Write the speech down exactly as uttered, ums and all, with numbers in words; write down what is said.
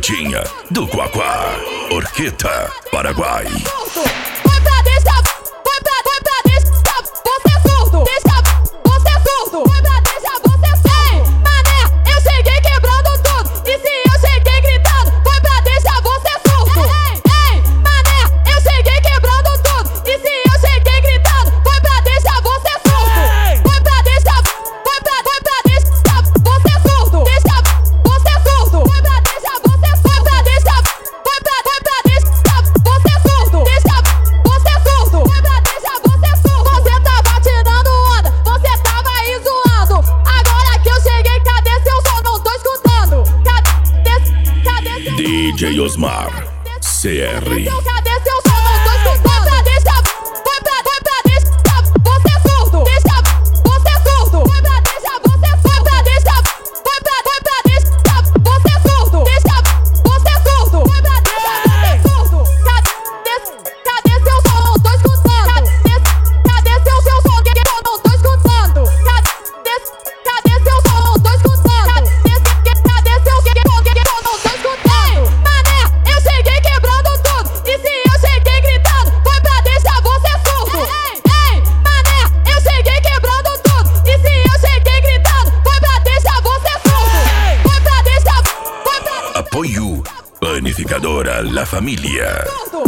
Orquetinha do Quaquá. Orqueta, Paraguai. Foi pra deixar, foi pra, foi pra deixar você surdo. Deixa você surdo. Foi pra deixar você surdo. Mané, eu cheguei quebrando tudo. E se eu cheguei gritando, foi pra deixar você surdo. Ei, ei, mané, eu cheguei quebrando tudo. E se eu cheguei gritando, foi pra deixar você surdo. Foi pra deixar, foi pra, foi pra deixar você surdo. Deixa você surdo. Foi pra deixar você surdo. Foi pra deixar, foi pra, foi pra deixar você surdo. Deixa você surdo. Foi pra deixar você surdo. Você tava tirando onda, você tava aí zoando. Agora que eu cheguei, cadê seu som? Não tô escutando. Cadê, cadê seu D J Osmar, C R. Então cadê seu som? Não tô escutando. Foi pra deixar, foi pra, foi pra deixar você surdo. Deixa você surdo. Foi pra deixar você surdo. Foi pra deixar, foi pra, foi pra deixar você surdo. Deixa você surdo. Foi pra deixar você surdo. Cadê, cadê seu som? Não tô escutando. Cadê, cadê seu, seu som? Que eu não tô escutando. Cadê, cadê seu som? Não tô escutando. Cadê, cadê seu que que eu não tô escutando. Mané, eu cheguei quebrando tudo. E se eu cheguei gritando, foi pra deixar você surdo. Ei, ei, mané, eu cheguei quebrando tudo. E se eu cheguei gritando, foi pra deixar você surdo. Foi pra deixar, foi pra Apoio Panificadora La Familia. surdo.